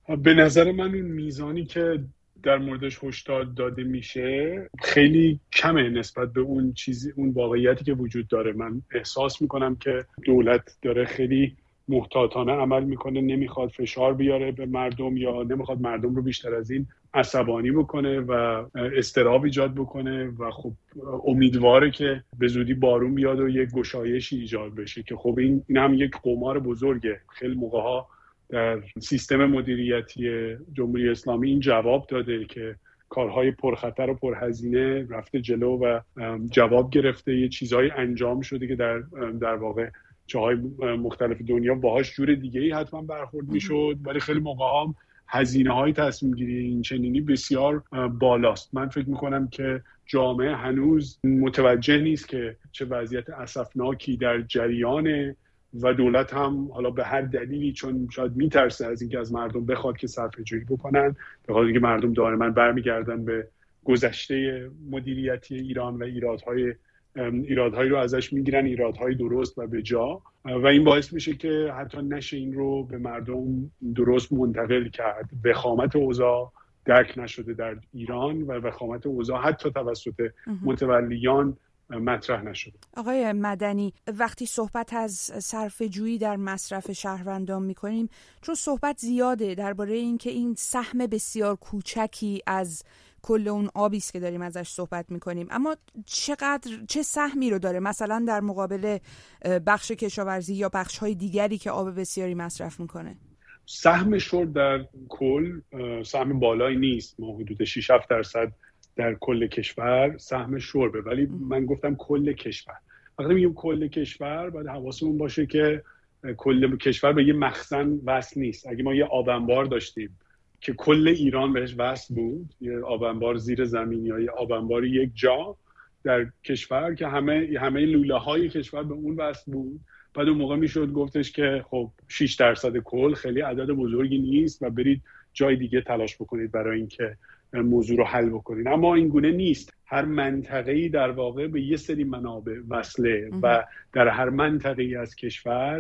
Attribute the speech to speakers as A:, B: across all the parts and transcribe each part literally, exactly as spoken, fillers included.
A: به نظر من اون میزانی که در موردش هشدار داده میشه خیلی کمه نسبت به اون چیزی اون واقعیتی که وجود داره. من احساس میکنم که دولت داره خیلی محتاطانه عمل میکنه، نمیخواد فشار بیاره به مردم یا نمیخواد مردم رو بیشتر از این عصبانی بکنه و اضطراب ایجاد بکنه و خب امیدواره که به زودی بارون بیاد و یک گشایشی ایجاد بشه که خب این این هم یک قمار بزرگه. خیلی موقع‌ها در سیستم مدیریتی جمهوری اسلامی این جواب داده که کارهای پرخطر و پرهزینه رفته جلو و جواب گرفته، یه چیزهای انجام شده که در در واقع جاهای مختلف دنیا باهاش جور دیگه‌ای حتما برخورد میشد، ولی خیلی موقع‌ها هزینه‌های تصمیم گیری این چنینی بسیار بالاست. من فکر می‌کنم که جامعه هنوز متوجه نیست که چه وضعیت اسفناکی در جریانه و دولت هم حالا به هر دلیلی چون شاید میترسه از اینکه از مردم بخواد که صرفه‌جویی بکنن، به خاطر اینکه مردم دائما برمیگردن به گذشته مدیریتی ایران و ایرادهای ایرادهایی رو ازش میگیرن، ایرادهای درست و به جا، و این باعث میشه که حتی نشه این رو به مردم درست منتقل کرد. وخامت اوضاع درک نشده در ایران و وخامت اوضاع حتی توسط متولیان مطرح نشده.
B: آقای مدنی، وقتی صحبت از صرفه‌جویی در مصرف شهروندان میکنیم، چون صحبت زیاده درباره این که این سهم بسیار کوچکی از کل اون آبی است که داریم ازش صحبت میکنیم، اما چقدر چه سهمی رو داره مثلا در مقابل بخش کشاورزی یا بخش‌های دیگری که آب بسیاری مصرف میکنه؟
A: سهم شرب در کل سهم بالایی نیست، ما حدود شش هفت درصد در کل کشور سهم شربه، ولی من گفتم کل کشور. وقتی میگم کل کشور باید حواسمون باشه که کل کشور به یه مخزن وصل نیست. اگه ما یه آب انبار داشتیم که کل ایران بهش وصل بود، یه آب انبار زیر زمین یا یه آب انبار یک جا در کشور که همه همه لوله های کشور به اون وصل بود، بعد اون موقع میشد گفتش که خب شش درصد کل خیلی عدد بزرگی نیست و برید جای دیگه تلاش بکنید برای اینکه موضوع رو حل بکنید. اما این گونه نیست. هر منطقه‌ای در واقع به یه سری منابع وصله و در هر منطقه‌ای از کشور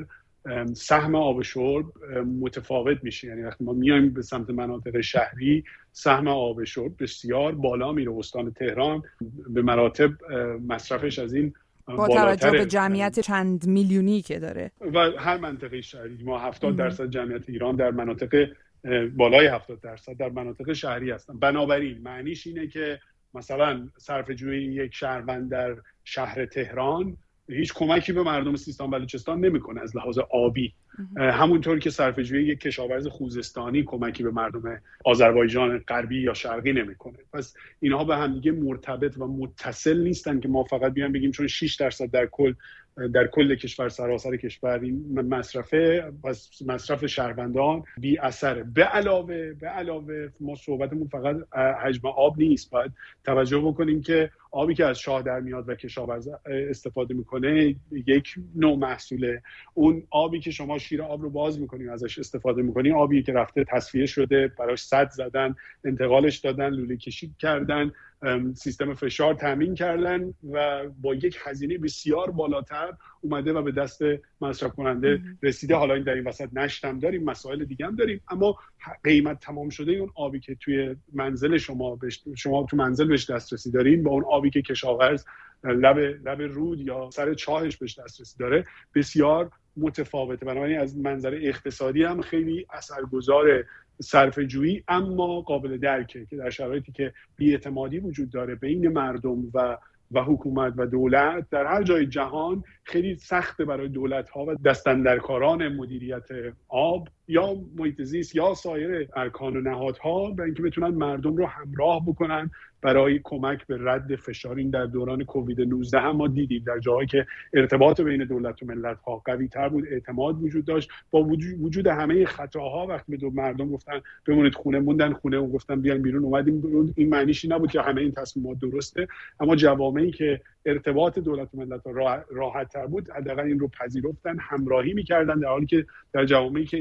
A: سهم آب شرب متفاوت میشه. یعنی وقتی ما میایم به سمت مناطق شهری، سهم آب شرب بسیار بالا میره. استان تهران به مراتب مصرفش از این
B: با توجه به جمعیت چند میلیونی که داره
A: و هر منطقه شهری. ما هفتاد درصد جمعیت ایران در مناطق بالای هفتاد درصد در مناطق شهری هستن. بنابراین معنیش اینه که مثلا صرفه‌جویی یک شهروند در شهر تهران هیچ کمکی به مردم سیستان بلوچستان نمیکنه از لحاظ آبی، همونطور که صرفه‌جویی یک کشاورز خوزستانی کمکی به مردم آذربایجان غربی یا شرقی نمیکنه. پس اینها به هم دیگه مرتبط و متصل نیستن که ما فقط بیان بگیم چون شش درصد در کل در کل کشور سراسر کشور این مصرفه پس مصرف شهروندان بی اثره. به علاوه به علاوه ما صحبتمون فقط حجم آب نیست، باید توجه بکنیم که آبی که از شاه در میاد و کشاورز استفاده میکنه یک نوع محصوله. اون آبی که شما شیر آب رو باز میکنین ازش استفاده میکنین، آبی که رفته تصفیه شده، براش سد زدن، انتقالش دادن، لوله کشی کردن، سیستم فشار تامین کردن و با یک هزینه بسیار بالاتر اومده و به دست مصرف کننده رسیده. حالا این در این وسط نشت هم داریم، مسائل دیگه هم داریم، اما قیمت تمام شده اون آبی که توی منزل شما بش... شما تو منزل بهش دسترسی دارین با اون آبی که کشاورز لب لب رود یا سر چاهش بهش دسترسی داره بسیار متفاوته. بنابراین از منظر اقتصادی هم خیلی اثرگذار صرفه‌جویی، اما قابل درکه که در شرایطی که بی‌اعتمادی وجود داره بین مردم و و حکومت و دولت در هر جای جهان، خیلی سخته برای دولت‌ها و دست‌اندرکاران مدیریت آب یا محیط زیست یا سایر ارکان و نهادها به اینکه بتونن مردم رو همراه بکنن برای کمک به رد فشار. این در دوران کووید نوزده هم ما دیدیم در جاهایی که ارتباط بین دولت و ملت‌ها قوی‌تر بود، اعتماد وجود داشت، با وجود همه خطاها وقتی به دو مردم گفتن بمونید خونه، موندن خونه و گفتن بیاین بیرون، اومدیم بیرون. این معنیش نبود که همه این تصمیمات درسته، اما جوامعی که ارتباط دولت و ملت‌ها راحت‌تر بود حداقل این رو پذیرفتن، همراهی می‌کردن، در حالی که در جوامعی که این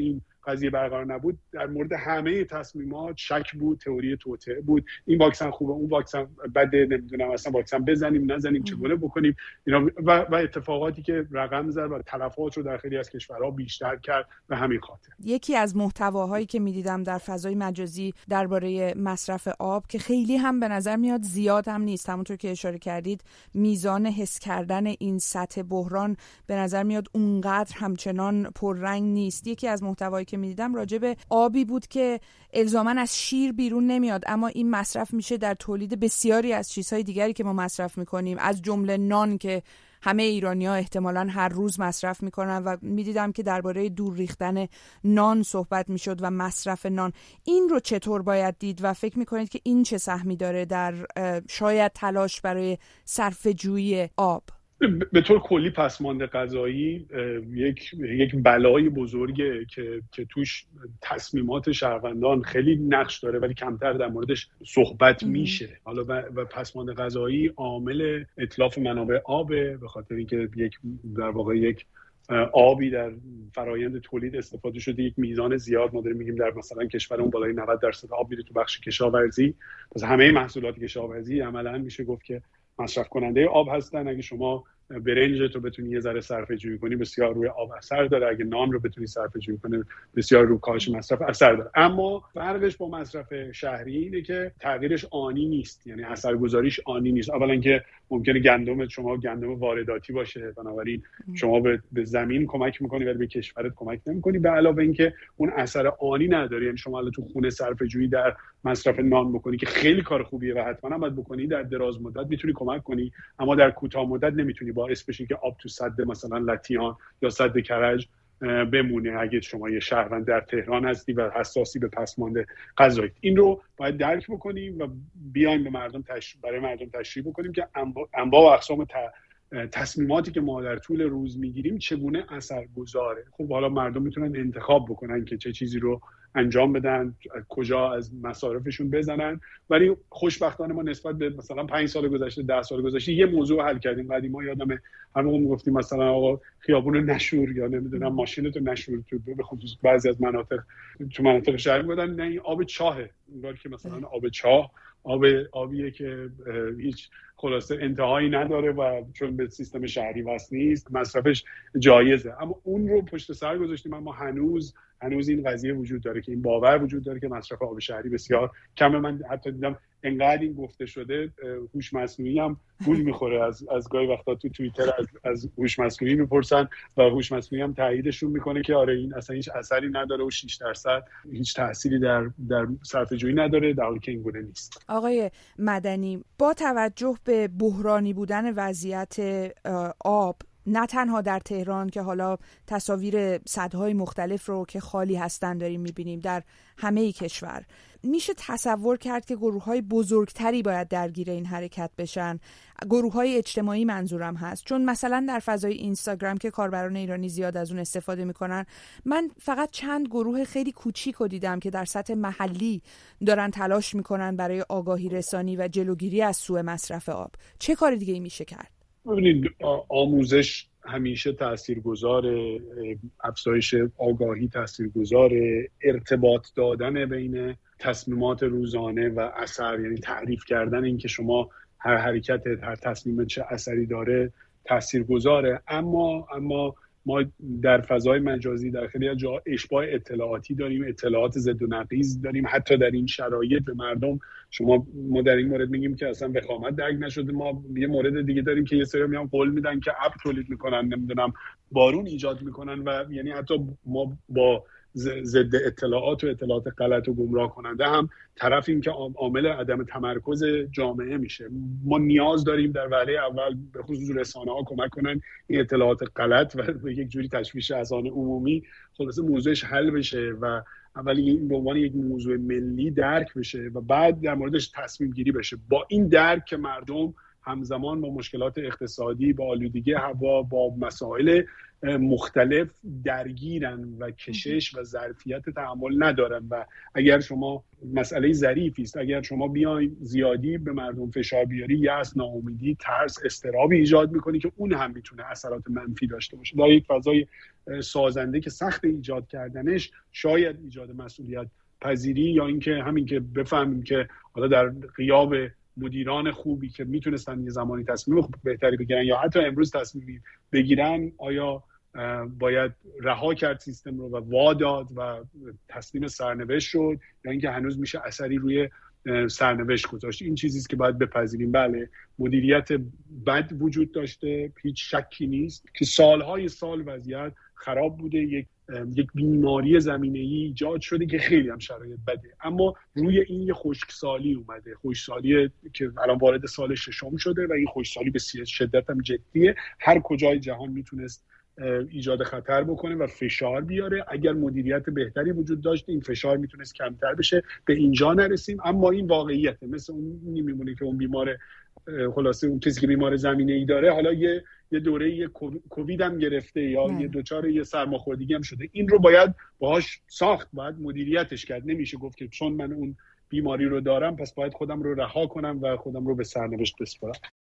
A: قضیه برقرار نبود، در مورد همه تصمیمات شک بود، تئوری توطئه بود، این واکسن خوبه، اون واکسن بده، نمیدونم اصلا واکسن بزنیم نزنیم، چگونه بکنیم اینا و, و اتفاقاتی که رقم زد و تلفات رو در خیلی از کشورها بیشتر کرد به همین خاطر.
B: یکی از محتواهایی که میدیدم در فضای مجازی درباره مصرف آب که خیلی هم به نظر میاد زیاد هم نیست، همونطور که اشاره کردید میزان حس کردن این سطح بحران به نظر میاد اونقدر همچنان پررنگ نیست. یکی از محتوایی که میدیدم راجع به آبی بود که الزاماً از شیر بیرون نمیاد، اما این مصرف میشه در تولید بسیاری از چیزهای دیگری که ما مصرف میکنیم، از جمله نان که همه ایرانی‌ها احتمالاً هر روز مصرف میکنن و میدیدم که درباره دور ریختن نان صحبت میشد و مصرف نان. این رو چطور باید دید و فکر میکنید که این چه سهمی داره در شاید تلاش برای صرفه‌جویی آب؟
A: به طور کلی پسماند غذایی یک یک بلای بزرگه که که توش تصمیمات شهروندان خیلی نقش داره ولی کمتر در موردش صحبت میشه. حالا و پسماند غذایی عامل اتلاف منابع آبه، به خاطر اینکه یک در واقع یک آبی در فرایند تولید استفاده شده یک میزان زیاد، ما داریم میگیم در مثلا کشورمون بالای نود درصد آب میره تو بخش کشاورزی، پس همه محصولات کشاورزی عملاً میشه گفت که مصرف کننده آب هستن. اگه شما برنج رو بتونی یه ذره صرفه جویی کنی بسیار روی آب اثر داره، اگه نان رو بتونی صرفه جویی کنی بسیار روی کاهش مصرف اثر داره. اما فرقش با مصرف شهری اینه که تغییرش آنی نیست، یعنی اثرگذاریش آنی نیست. اولا که ممکنه گندم شما گندم وارداتی باشه، بنابراین شما به زمین کمک میکنی ولی به کشورت کمک نمیکنی. به علاوه اینکه اون اثر آنی نداره، یعنی شما الان تو خونه صرفه جویی در مصرف نان بکنی که خیلی کار خوبیه و حتما باید بکنی، در دراز مدت میتونی کمک کنی، اما در کوتاه مدت نمیتونی باعث بشی که آب تو سد مثلا لطیان یا سد کرج بمونه اگه شما یه شهروند در تهران هستی و حساسی به پسماند غذایی. این رو باید درک بکنیم و بیایم به مردم تشریح برای مردم تشریح بکنیم که انواع و اقسام ت... تصمیماتی که ما در طول روز میگیریم چگونه اثرگذاره. خب حالا مردم میتونن انتخاب بکنن که چه چیزی رو انجام بدن، کجا از مصارفشون بزنن، ولی خوشبختانه ما نسبت به مثلا پنج سال گذشته ده سال گذشته یه موضوع حل کردیم. قدیما یادمه هر موقع میگفتیم مثلا آقا خیابون نشور یا نمیدونم ماشینتو نشور، تو به خصوص بعضی از مناطق تو مناطق شهری بودن نه این آب چاهه، انگار که مثلا آب چاه آب آبیه که هیچ خلاصه انتهایی نداره و چون به سیستم شهری وصل نیست مصرفش جایزه. اما اون رو پشت سر گذاشتیم، اما هنوز هنوز این قضیه وجود داره که این باور وجود داره که مصرف آب شهری بسیار کمه. من حتی دیدم انقدر این گفته شده هوش مصنوعی هم گول میخوره، از از گاهی وقتا تو توییتر از از هوش مصنوعی میپرسن و هوش مصنوعی هم تاییدشون میکنه که آره این اصلا هیچ اثری نداره و شش درصد هیچ تأثیری در در صرفه‌جویی نداره، در حالی که این گونه نیست.
B: آقای مدنی، با توجه به بحرانی بودن وضعیت آب نه تنها در تهران که حالا تصاویر سدهای مختلف رو که خالی هستن داریم میبینیم، در همه کشور، میشه تصور کرد که گروه‌های بزرگتری باید درگیر این حرکت بشن؟ گروه‌های اجتماعی منظورم هست، چون مثلا در فضای اینستاگرام که کاربران ایرانی زیاد از اون استفاده میکنن، من فقط چند گروه خیلی کوچیک رو دیدم که در سطح محلی دارن تلاش میکنن برای آگاهی رسانی و جلوگیری از سوء مصرف آب. چه کار دیگه ای میشه کرد؟
A: ببینید آموزش همیشه تاثیرگذاره، افزایش آگاهی تاثیرگذاره، ارتباط دادن بین تصمیمات روزانه و اثر، یعنی تعریف کردن این که شما هر حرکت هر تصمیم چه اثری داره تاثیرگذاره. اما اما ما در فضای مجازی در خیلی از جاها اشباع اطلاعاتی داریم، اطلاعات ضد و نقیض داریم. حتی در این شرایط به مردم شما ما در این مورد میگیم که اصلا وخامت درک نشده. ما یه مورد دیگه داریم که یه سری میان قول میدن که ابر تولید میکنن، نمیدونم بارون ایجاد میکنن و یعنی حتی ما با ضد اطلاعات و اطلاعات غلط و گمراه کننده هم طرفیم که عامل عدم تمرکز جامعه میشه. ما نیاز داریم در وهله اول به خصوص رسانه‌ها کمک کنن این اطلاعات غلط و به یک جوری تشویش اذهان عمومی خلاصه موضوعش حل بشه و اولی این به عنوان یک موضوع ملی درک بشه و بعد در موردش تصمیم گیری بشه. با این درک که مردم همزمان با مشکلات اقتصادی، با آلودگی هوا، با مسائل مختلف درگیرن و کشش و ظرفیت تحمل ندارن. و اگر شما مسئله ظریفی است، اگر شما بیاین زیادی به مردم فشار بیاری، یأس، ناامیدی، ترس، اضطراب ایجاد میکنی که اون هم میتونه اثرات منفی داشته باشه. در یک فضای سازنده که سخت ایجاد کردنش، شاید ایجاد مسئولیت پذیری یا اینکه همین که بفهمیم که حالا در غیاب مدیران خوبی که میتونستن یه زمانی تصمیم خوب بهتری بگیرن یا حتی امروز تصمیم بگیرن، آیا باید رها کرد سیستم رو و واداد و تصمیم سرنوشت شد یا اینکه هنوز میشه اثری روی سرنوشت گذاشت. این چیزیست که باید بپذیریم. بله، مدیریت بد وجود داشته، هیچ شکی نیست که سالهای سال وضعیت خراب بوده، یک یک بیماری زمینه‌ای ایجاد شده که خیلی هم شرایط بده، اما روی این یه خشکسالی اومده، خشکسالی که الان وارد سال ششم شده و این خشکسالی به شدت هم جدیه. هر کجای جهان میتونست ایجاد خطر بکنه و فشار بیاره. اگر مدیریت بهتری وجود داشت این فشار میتونست کمتر بشه، به اینجا نرسیم. اما این واقعیته، مثل اون میمونه که اون بیمار، خلاصه اون کسی که بیمار زمینه‌ای داره حالا یه یه دوره یه کووید هم گرفته یا نه. یه دوچار یه سرماخوردگی هم شده، این رو باید باهاش ساخت، باید مدیریتش کرد. نمیشه گفت که چون من اون بیماری رو دارم پس باید خودم رو رها کنم و خودم رو به سرنوشت بسپارم.